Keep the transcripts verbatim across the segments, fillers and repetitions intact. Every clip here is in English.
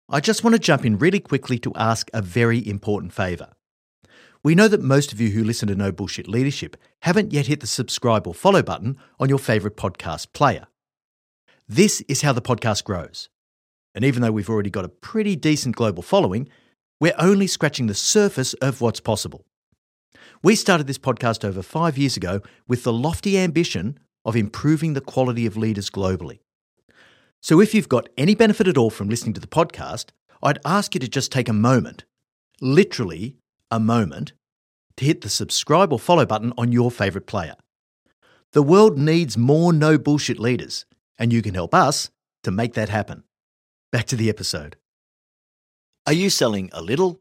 I just want to jump in really quickly to ask a very important favour. We know that most of you who listen to No Bullshit Leadership haven't yet hit the subscribe or follow button on your favourite podcast player. This is how the podcast grows. And even though we've already got a pretty decent global following, we're only scratching the surface of what's possible. We started this podcast over five years ago with the lofty ambition of improving the quality of leaders globally. So if you've got any benefit at all from listening to the podcast, I'd ask you to just take a moment, literally a moment, to hit the subscribe or follow button on your favourite player. The world needs more no bullshit leaders, and you can help us to make that happen. Back to the episode. Are you selling a little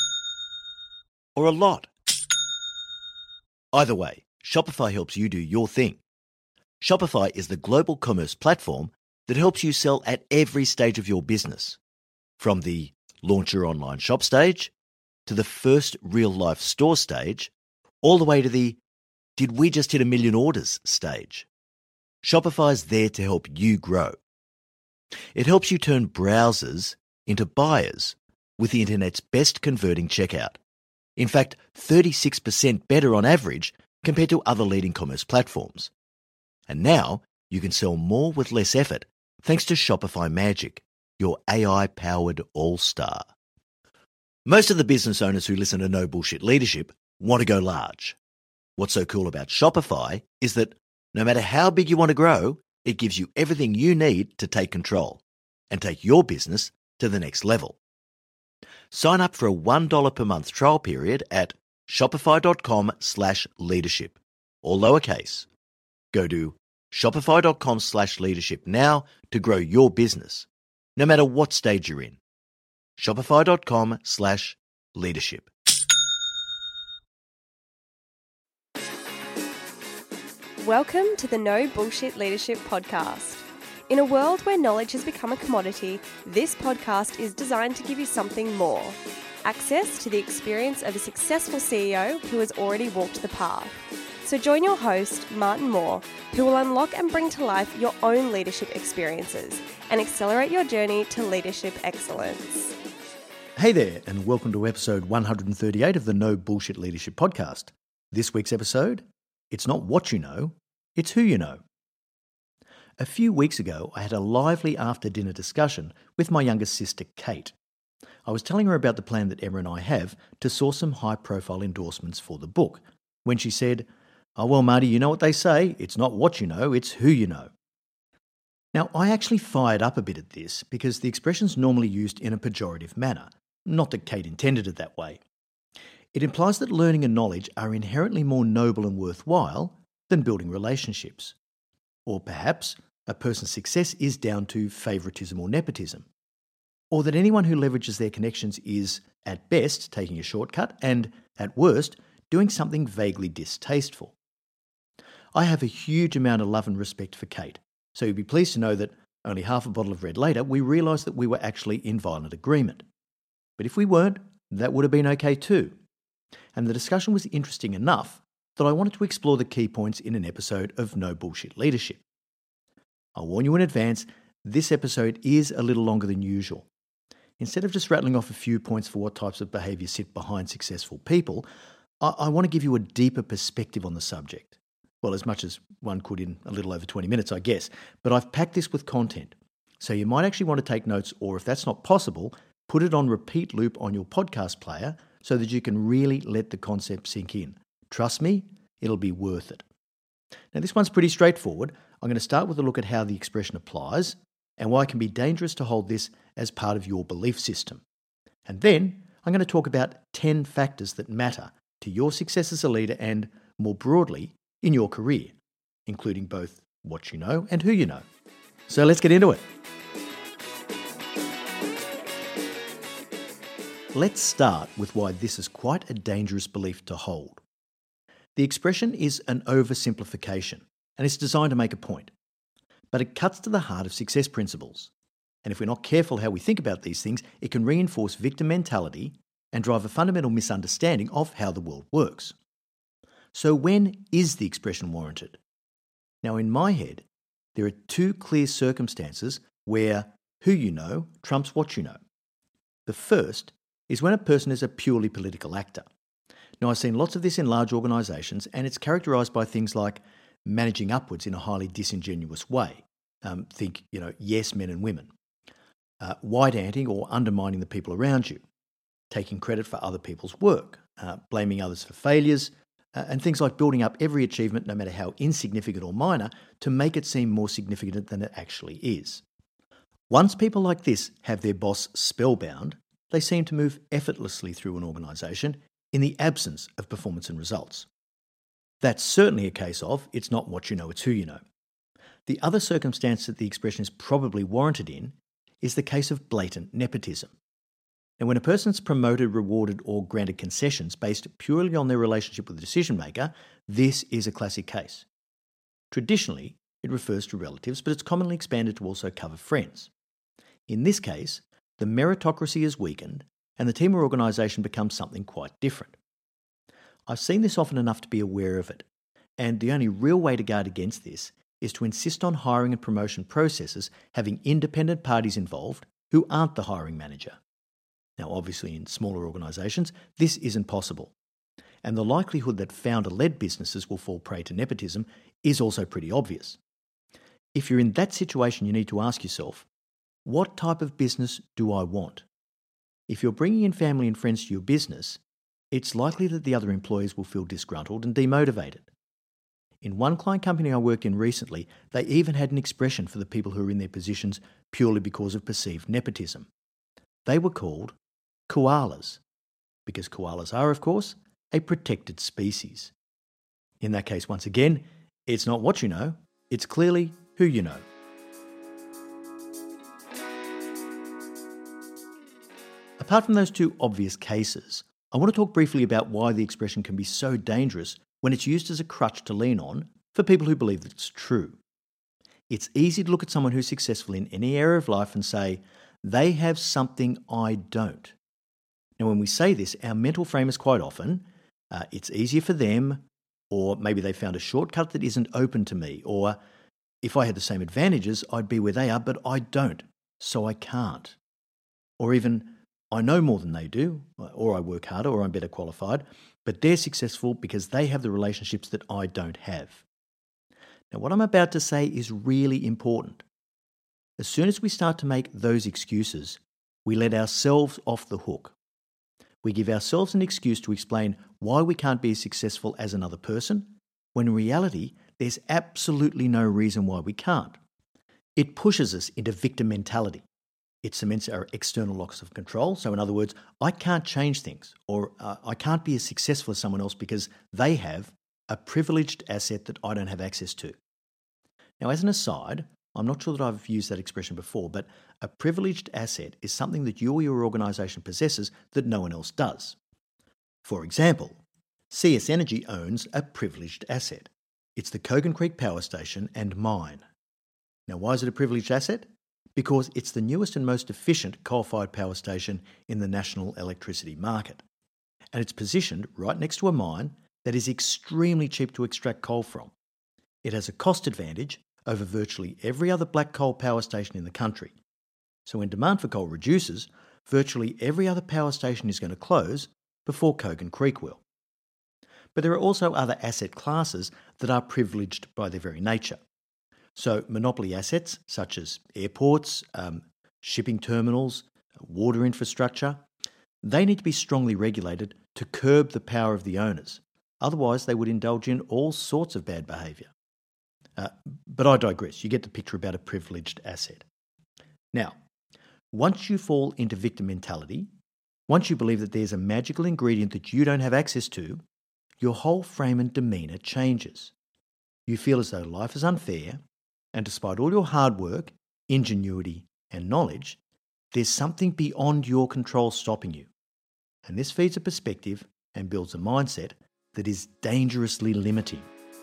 or a lot? Either way, Shopify helps you do your thing. Shopify is the global commerce platform that helps you sell at every stage of your business, from the launch your online shop stage to the first real-life store stage, all the way to the did we just hit a million orders stage. Shopify's there to help you grow. It helps you turn browsers into buyers with the internet's best converting checkout. In fact, thirty-six percent better on average compared to other leading commerce platforms. And now you can sell more with less effort thanks to Shopify Magic, your A I-powered all-star. Most of the business owners who listen to No Bullshit Leadership want to go large. What's so cool about Shopify is that no matter how big you want to grow, it gives you everything you need to take control and take your business to the next level. Sign up for a one dollar per month trial period at shopify.com slash leadership, all lowercase. Go to shopify.com slash leadership now to grow your business, no matter what stage you're in. Shopify.com slash leadership. Welcome to the No Bullshit Leadership Podcast. In a world where knowledge has become a commodity, this podcast is designed to give you something more. Access to the experience of a successful C E O who has already walked the path. So join your host, Martin Moore, who will unlock and bring to life your own leadership experiences and accelerate your journey to leadership excellence. Hey there, and welcome to episode one hundred thirty-eight of the No Bullshit Leadership Podcast. This week's episode, it's not what you know, it's who you know. A few weeks ago, I had a lively after-dinner discussion with my youngest sister, Kate. I was telling her about the plan that Emma and I have to source some high-profile endorsements for the book, when she said, "Oh, well, Marty, you know what they say, it's not what you know, it's who you know." Now, I actually fired up a bit at this because the expression's normally used in a pejorative manner, not that Kate intended it that way. It implies that learning and knowledge are inherently more noble and worthwhile than building relationships. Or perhaps a person's success is down to favouritism or nepotism. Or that anyone who leverages their connections is, at best, taking a shortcut and, at worst, doing something vaguely distasteful. I have a huge amount of love and respect for Kate, so you'll be pleased to know that only half a bottle of red later, we realised that we were actually in violent agreement. But if we weren't, that would have been okay too. And the discussion was interesting enough that I wanted to explore the key points in an episode of No Bullshit Leadership. I'll warn you in advance, this episode is a little longer than usual. Instead of just rattling off a few points for what types of behaviour sit behind successful people, I, I want to give you a deeper perspective on the subject. Well, as much as one could in a little over twenty minutes, I guess. But I've packed this with content. So you might actually want to take notes, or if that's not possible, put it on repeat loop on your podcast player so that you can really let the concept sink in. Trust me, it'll be worth it. Now, this one's pretty straightforward. I'm going to start with a look at how the expression applies and why it can be dangerous to hold this as part of your belief system. And then I'm going to talk about ten factors that matter to your success as a leader and, more broadly, in your career, including both what you know and who you know. So let's get into it. Let's start with why this is quite a dangerous belief to hold. The expression is an oversimplification, and it's designed to make a point. But it cuts to the heart of success principles. And if we're not careful how we think about these things, it can reinforce victim mentality and drive a fundamental misunderstanding of how the world works. So when is the expression warranted? Now, in my head, there are two clear circumstances where who you know trumps what you know. The first is when a person is a purely political actor. Now, I've seen lots of this in large organisations, and it's characterised by things like managing upwards in a highly disingenuous way. Um, think, you know, yes men and women. Uh, white-anting or undermining the people around you. Taking credit for other people's work. Uh, blaming others for failures. Uh, and things like building up every achievement, no matter how insignificant or minor, to make it seem more significant than it actually is. Once people like this have their boss spellbound, they seem to move effortlessly through an organisation in the absence of performance and results. That's certainly a case of it's not what you know, it's who you know. The other circumstance that the expression is probably warranted in is the case of blatant nepotism. Now, when a person's promoted, rewarded or granted concessions based purely on their relationship with the decision maker, this is a classic case. Traditionally, it refers to relatives, but it's commonly expanded to also cover friends. In this case, the meritocracy is weakened and the team or organisation becomes something quite different. I've seen this often enough to be aware of it, and the only real way to guard against this is to insist on hiring and promotion processes having independent parties involved who aren't the hiring manager. Now, obviously, in smaller organisations, this isn't possible, and the likelihood that founder-led businesses will fall prey to nepotism is also pretty obvious. If you're in that situation, you need to ask yourself, what type of business do I want? If you're bringing in family and friends to your business, it's likely that the other employees will feel disgruntled and demotivated. In one client company I worked in recently, they even had an expression for the people who are in their positions purely because of perceived nepotism. They were called koalas, because koalas are, of course, a protected species. In that case, once again, it's not what you know, it's clearly who you know. Apart from those two obvious cases, I want to talk briefly about why the expression can be so dangerous when it's used as a crutch to lean on for people who believe that it's true. It's easy to look at someone who's successful in any area of life and say, they have something I don't. Now, when we say this, our mental frame is quite often, uh, it's easier for them, or maybe they found a shortcut that isn't open to me, or if I had the same advantages, I'd be where they are, but I don't, so I can't. Or even, I know more than they do, or I work harder, or I'm better qualified, but they're successful because they have the relationships that I don't have. Now, what I'm about to say is really important. As soon as we start to make those excuses, we let ourselves off the hook. We give ourselves an excuse to explain why we can't be as successful as another person, when in reality, there's absolutely no reason why we can't. It pushes us into victim mentality. It cements our external locus of control. So in other words, I can't change things, or uh, I can't be as successful as someone else because they have a privileged asset that I don't have access to. Now, as an aside, I'm not sure that I've used that expression before, but a privileged asset is something that you or your organisation possesses that no one else does. For example, C S Energy owns a privileged asset. It's the Kogan Creek Power Station and mine. Now, why is it a privileged asset? Because it's the newest and most efficient coal-fired power station in the national electricity market. And it's positioned right next to a mine that is extremely cheap to extract coal from. It has a cost advantage over virtually every other black coal power station in the country. So when demand for coal reduces, virtually every other power station is going to close before Kogan Creek will. But there are also other asset classes that are privileged by their very nature. So monopoly assets such as airports, um, shipping terminals, water infrastructure, they need to be strongly regulated to curb the power of the owners. Otherwise, they would indulge in all sorts of bad behaviour. Uh, but I digress. You get the picture about a privileged asset. Now, once you fall into victim mentality, once you believe that there's a magical ingredient that you don't have access to, your whole frame and demeanour changes. You feel as though life is unfair, and despite all your hard work, ingenuity and knowledge, there's something beyond your control stopping you. And this feeds a perspective and builds a mindset that is dangerously limiting.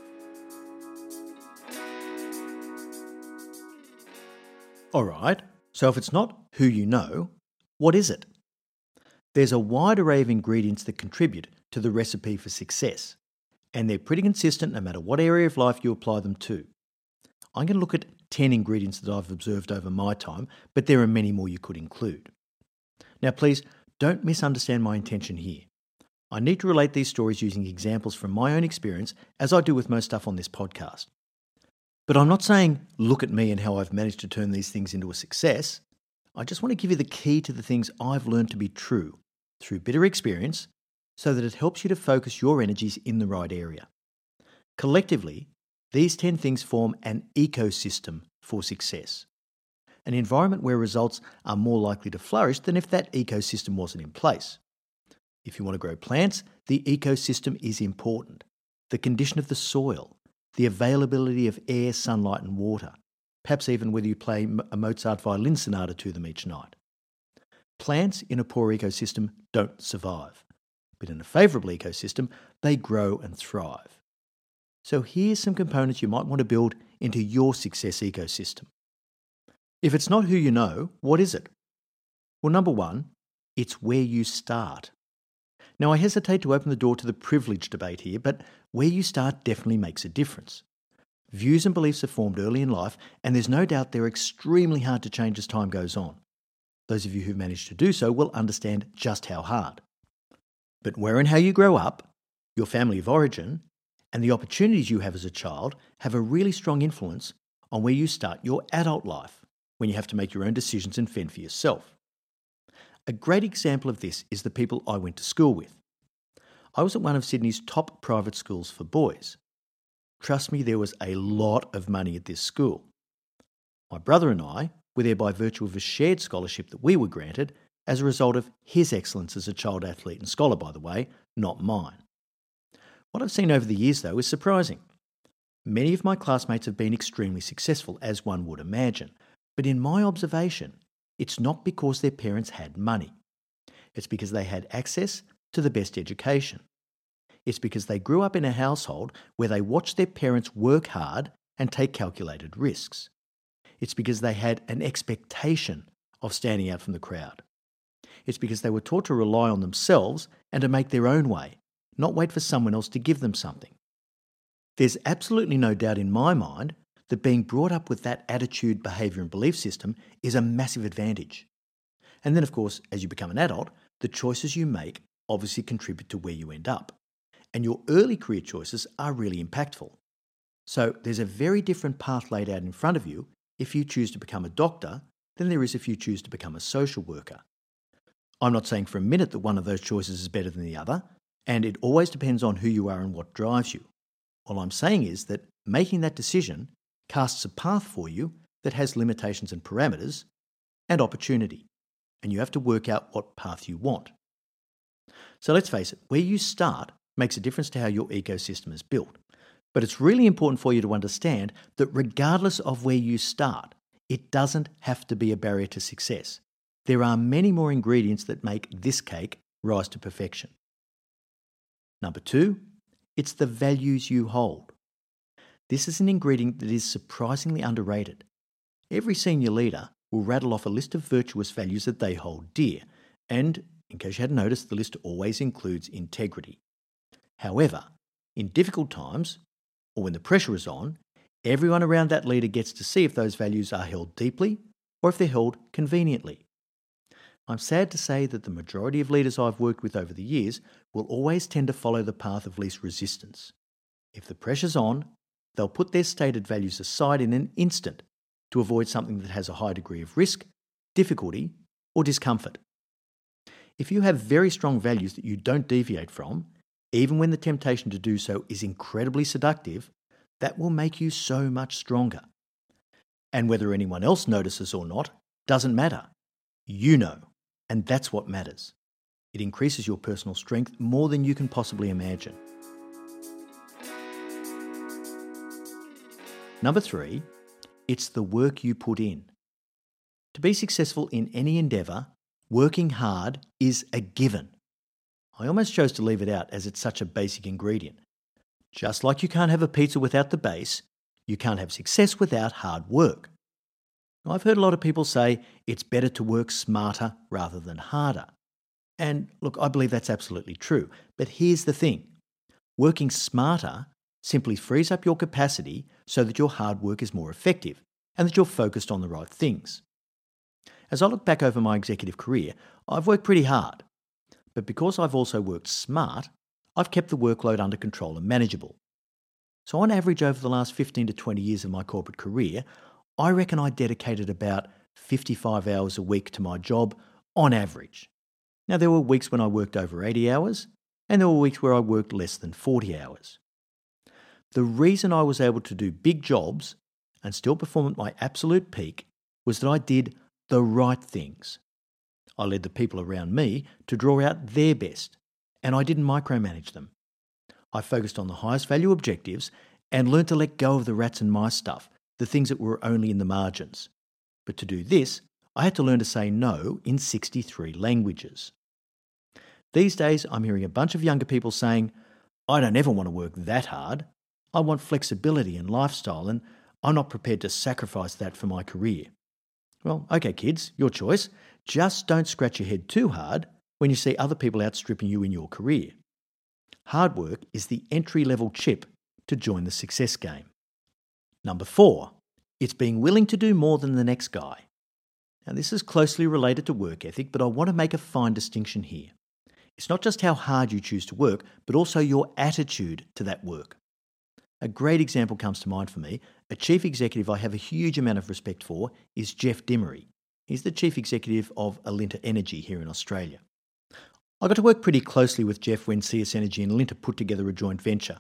Alright, so if it's not who you know, what is it? There's a wide array of ingredients that contribute to the recipe for success, and they're pretty consistent no matter what area of life you apply them to. I'm going to look at ten ingredients that I've observed over my time, but there are many more you could include. Now please, don't misunderstand my intention here. I need to relate these stories using examples from my own experience, as I do with most stuff on this podcast. But I'm not saying, look at me and how I've managed to turn these things into a success. I just want to give you the key to the things I've learned to be true through bitter experience, so that it helps you to focus your energies in the right area. Collectively, these ten things form an ecosystem for success, an environment where results are more likely to flourish than if that ecosystem wasn't in place. If you want to grow plants, the ecosystem is important. The condition of the soil, the availability of air, sunlight and water, perhaps even whether you play a Mozart violin sonata to them each night. Plants in a poor ecosystem don't survive, but in a favourable ecosystem, they grow and thrive. So here's some components you might want to build into your success ecosystem. If it's not who you know, what is it? Well, number one, it's where you start. Now, I hesitate to open the door to the privilege debate here, but where you start definitely makes a difference. Views and beliefs are formed early in life, and there's no doubt they're extremely hard to change as time goes on. Those of you who've managed to do so will understand just how hard. But where and how you grow up, your family of origin, and the opportunities you have as a child have a really strong influence on where you start your adult life, when you have to make your own decisions and fend for yourself. A great example of this is the people I went to school with. I was at one of Sydney's top private schools for boys. Trust me, there was a lot of money at this school. My brother and I were there by virtue of a shared scholarship that we were granted as a result of his excellence as a child athlete and scholar, by the way, not mine. What I've seen over the years, though, is surprising. Many of my classmates have been extremely successful, as one would imagine, but in my observation, it's not because their parents had money. It's because they had access to the best education. It's because they grew up in a household where they watched their parents work hard and take calculated risks. It's because they had an expectation of standing out from the crowd. It's because they were taught to rely on themselves and to make their own way, not wait for someone else to give them something. There's absolutely no doubt in my mind that being brought up with that attitude, behaviour and belief system is a massive advantage. And then, of course, as you become an adult, the choices you make obviously contribute to where you end up. And your early career choices are really impactful. So there's a very different path laid out in front of you if you choose to become a doctor than there is if you choose to become a social worker. I'm not saying for a minute that one of those choices is better than the other, and it always depends on who you are and what drives you. All I'm saying is that making that decision casts a path for you that has limitations and parameters and opportunity, and you have to work out what path you want. So let's face it, where you start makes a difference to how your ecosystem is built. But it's really important for you to understand that regardless of where you start, it doesn't have to be a barrier to success. There are many more ingredients that make this cake rise to perfection. Number two, it's the values you hold. This is an ingredient that is surprisingly underrated. Every senior leader will rattle off a list of virtuous values that they hold dear, and in case you hadn't noticed, the list always includes integrity. However, in difficult times, or when the pressure is on, everyone around that leader gets to see if those values are held deeply or if they're held conveniently. I'm sad to say that the majority of leaders I've worked with over the years will always tend to follow the path of least resistance. If the pressure's on, they'll put their stated values aside in an instant to avoid something that has a high degree of risk, difficulty, or discomfort. If you have very strong values that you don't deviate from, even when the temptation to do so is incredibly seductive, that will make you so much stronger. And whether anyone else notices or not doesn't matter. You know, and that's what matters. It increases your personal strength more than you can possibly imagine. Number three, it's the work you put in. To be successful in any endeavour, working hard is a given. I almost chose to leave it out as it's such a basic ingredient. Just like you can't have a pizza without the base, you can't have success without hard work. I've heard a lot of people say it's better to work smarter rather than harder. And look, I believe that's absolutely true. But here's the thing. Working smarter simply frees up your capacity so that your hard work is more effective and that you're focused on the right things. As I look back over my executive career, I've worked pretty hard. But because I've also worked smart, I've kept the workload under control and manageable. So on average over the last fifteen to twenty years of my corporate career, I reckon I dedicated about fifty-five hours a week to my job on average. Now there were weeks when I worked over eighty hours, and there were weeks where I worked less than forty hours. The reason I was able to do big jobs and still perform at my absolute peak was that I did the right things. I led the people around me to draw out their best, and I didn't micromanage them. I focused on the highest value objectives and learned to let go of the rats and mice stuff, the things that were only in the margins. But to do this, I had to learn to say no in sixty-three languages. These days, I'm hearing a bunch of younger people saying, I don't ever want to work that hard. I want flexibility and lifestyle, and I'm not prepared to sacrifice that for my career. Well, okay, kids, your choice. Just don't scratch your head too hard when you see other people outstripping you in your career. Hard work is the entry-level chip to join the success game. Number four, it's being willing to do more than the next guy. Now, this is closely related to work ethic, but I want to make a fine distinction here. It's not just how hard you choose to work, but also your attitude to that work. A great example comes to mind for me. A chief executive I have a huge amount of respect for is Geoff Dimery. He's the chief executive of Alinta Energy here in Australia. I got to work pretty closely with Geoff when C S Energy and Alinta put together a joint venture.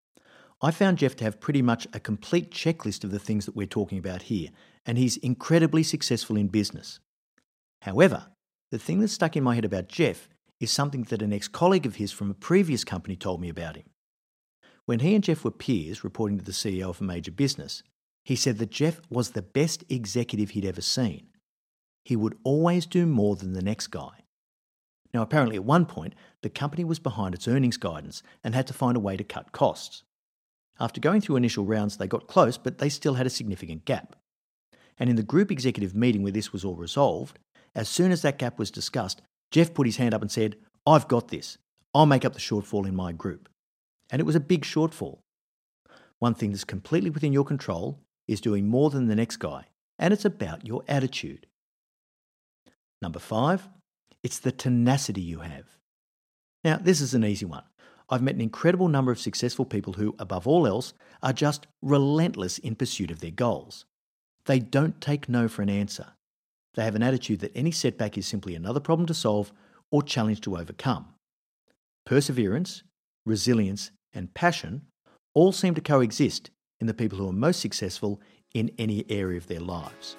I found Geoff to have pretty much a complete checklist of the things that we're talking about here, and he's incredibly successful in business. However, the thing that stuck in my head about Geoff is something that an ex-colleague of his from a previous company told me about him. When he and Geoff were peers, reporting to the C E O of a major business, he said that Geoff was the best executive he'd ever seen. He would always do more than the next guy. Now, apparently at one point, the company was behind its earnings guidance and had to find a way to cut costs. After going through initial rounds, they got close, but they still had a significant gap. And in the group executive meeting where this was all resolved, as soon as that gap was discussed, Geoff put his hand up and said, I've got this. I'll make up the shortfall in my group. And it was a big shortfall. One thing that's completely within your control is doing more than the next guy, and it's about your attitude. Number five, it's the tenacity you have. Now, this is an easy one. I've met an incredible number of successful people who, above all else, are just relentless in pursuit of their goals. They don't take no for an answer. They have an attitude that any setback is simply another problem to solve or challenge to overcome. Perseverance, resilience, and passion all seem to coexist in the people who are most successful in any area of their lives.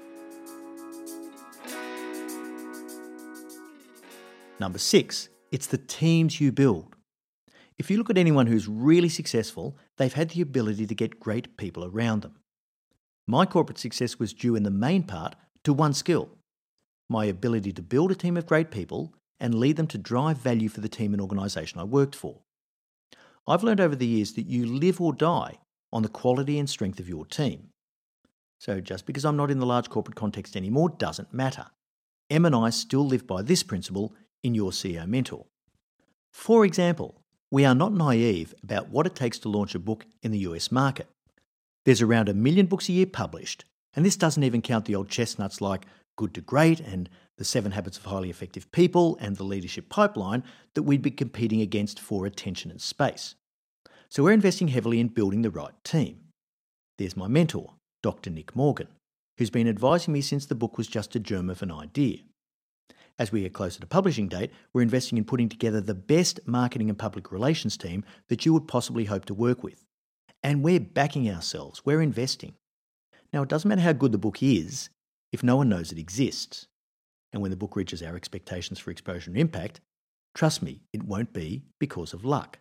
Number six, it's the teams you build. If you look at anyone who's really successful, they've had the ability to get great people around them. My corporate success was due in the main part to one skill, my ability to build a team of great people and lead them to drive value for the team and organisation I worked for. I've learned over the years that you live or die on the quality and strength of your team. So just because I'm not in the large corporate context anymore doesn't matter. Em and I still live by this principle in Your C E O Mentor. For example, we are not naive about what it takes to launch a book in the U S market. There's around a million books a year published, and this doesn't even count the old chestnuts like Good to Great and The Seven Habits of Highly Effective People and The Leadership Pipeline that we'd be competing against for attention and space. So we're investing heavily in building the right team. There's my mentor, Doctor Nick Morgan, who's been advising me since the book was just a germ of an idea. As we get closer to publishing date, we're investing in putting together the best marketing and public relations team that you would possibly hope to work with. And we're backing ourselves, we're investing. Now, it doesn't matter how good the book is if no one knows it exists. And when the book reaches our expectations for exposure and impact, trust me, it won't be because of luck.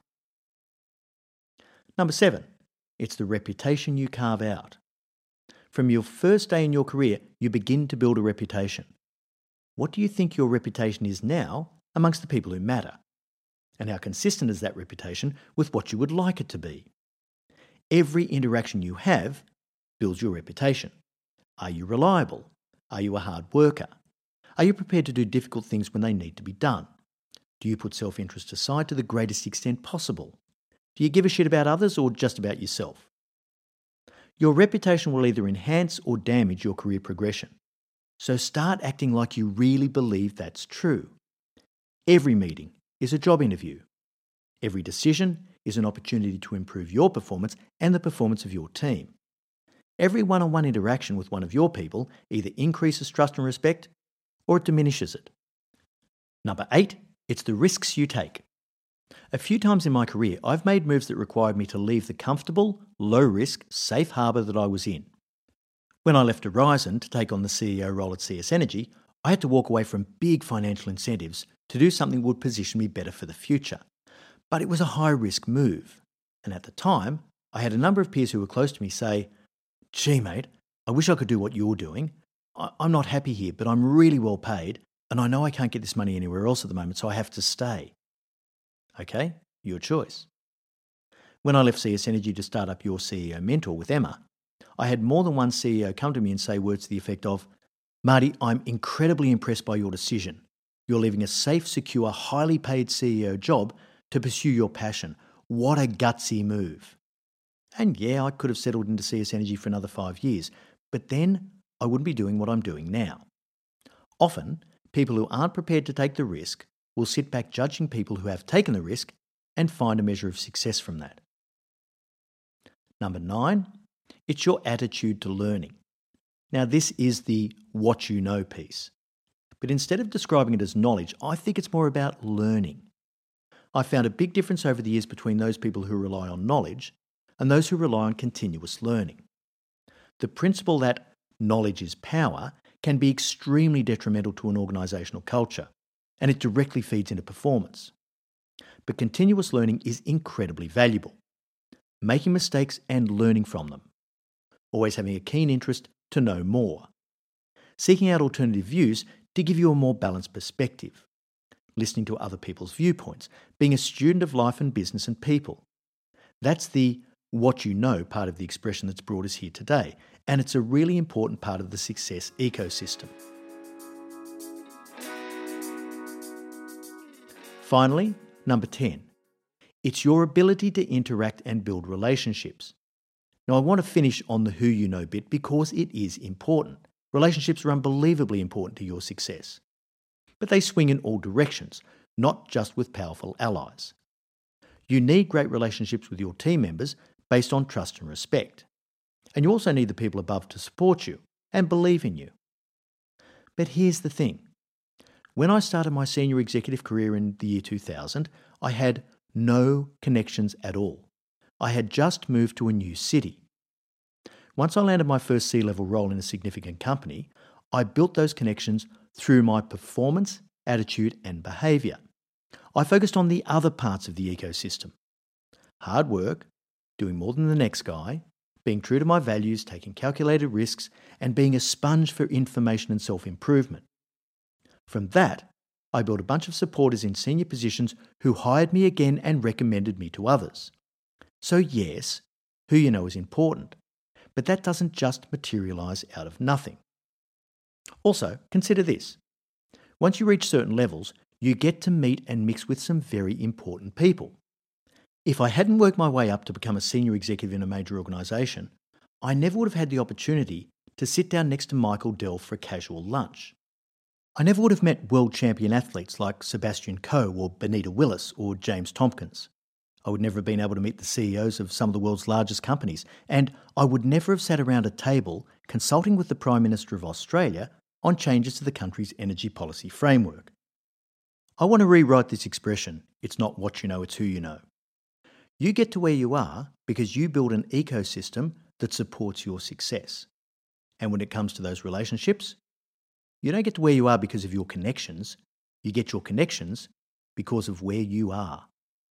Number seven, it's the reputation you carve out. From your first day in your career, you begin to build a reputation. What do you think your reputation is now amongst the people who matter? And how consistent is that reputation with what you would like it to be? Every interaction you have builds your reputation. Are you reliable? Are you a hard worker? Are you prepared to do difficult things when they need to be done? Do you put self-interest aside to the greatest extent possible? Do you give a shit about others or just about yourself? Your reputation will either enhance or damage your career progression. So start acting like you really believe that's true. Every meeting is a job interview. Every decision is an opportunity to improve your performance and the performance of your team. Every one-on-one interaction with one of your people either increases trust and respect or it diminishes it. Number eight, it's the risks you take. A few times in my career, I've made moves that required me to leave the comfortable, low-risk, safe harbour that I was in. When I left Horizon to take on the C E O role at C S Energy, I had to walk away from big financial incentives to do something that would position me better for the future. But it was a high-risk move. And at the time, I had a number of peers who were close to me say, "Gee, mate, I wish I could do what you're doing. I- I'm not happy here, but I'm really well paid, and I know I can't get this money anywhere else at the moment, so I have to stay." Okay, your choice. When I left C S Energy to start up Your C E O Mentor with Emma, I had more than one C E O come to me and say words to the effect of, "Marty, I'm incredibly impressed by your decision. You're leaving a safe, secure, highly paid C E O job to pursue your passion. What a gutsy move." And yeah, I could have settled into C S Energy for another five years, but then I wouldn't be doing what I'm doing now. Often, people who aren't prepared to take the risk will sit back judging people who have taken the risk and find a measure of success from that. Number nine, it's your attitude to learning. Now, this is the what you know piece. But instead of describing it as knowledge, I think it's more about learning. I found a big difference over the years between those people who rely on knowledge and those who rely on continuous learning. The principle that knowledge is power can be extremely detrimental to an organisational culture, and it directly feeds into performance. But continuous learning is incredibly valuable. Making mistakes and learning from them. Always having a keen interest to know more. Seeking out alternative views to give you a more balanced perspective. Listening to other people's viewpoints. Being a student of life and business and people. That's the what you know part of the expression that's brought us here today, and it's a really important part of the success ecosystem. Finally, number ten. It's your ability to interact and build relationships. Now, I want to finish on the who you know bit because it is important. Relationships are unbelievably important to your success. But they swing in all directions, not just with powerful allies. You need great relationships with your team members based on trust and respect. And you also need the people above to support you and believe in you. But here's the thing. When I started my senior executive career in the year two thousand, I had no connections at all. I had just moved to a new city. Once I landed my first C-level role in a significant company, I built those connections through my performance, attitude, and behaviour. I focused on the other parts of the ecosystem. Hard work, doing more than the next guy, being true to my values, taking calculated risks, and being a sponge for information and self-improvement. From that, I built a bunch of supporters in senior positions who hired me again and recommended me to others. So yes, who you know is important, but that doesn't just materialise out of nothing. Also, consider this. Once you reach certain levels, you get to meet and mix with some very important people. If I hadn't worked my way up to become a senior executive in a major organisation, I never would have had the opportunity to sit down next to Michael Dell for a casual lunch. I never would have met world champion athletes like Sebastian Coe or Benita Willis or James Tompkins. I would never have been able to meet the C E Os of some of the world's largest companies, and I would never have sat around a table consulting with the Prime Minister of Australia on changes to the country's energy policy framework. I want to rewrite this expression, it's not what you know, it's who you know. You get to where you are because you build an ecosystem that supports your success. And when it comes to those relationships, you don't get to where you are because of your connections, you get your connections because of where you are.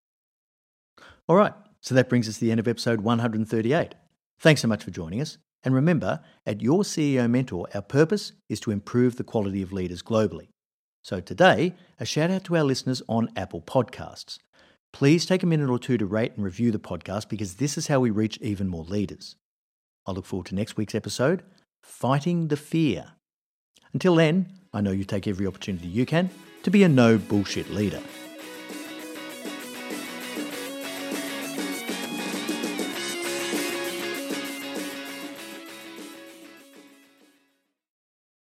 All right, so that brings us to the end of episode one hundred thirty-eight. Thanks so much for joining us. And remember, at Your C E O Mentor, our purpose is to improve the quality of leaders globally. So today, a shout out to our listeners on Apple Podcasts. Please take a minute or two to rate and review the podcast because this is how we reach even more leaders. I look forward to next week's episode, Fighting the Fear. Until then, I know you take every opportunity you can to be a no bullshit leader.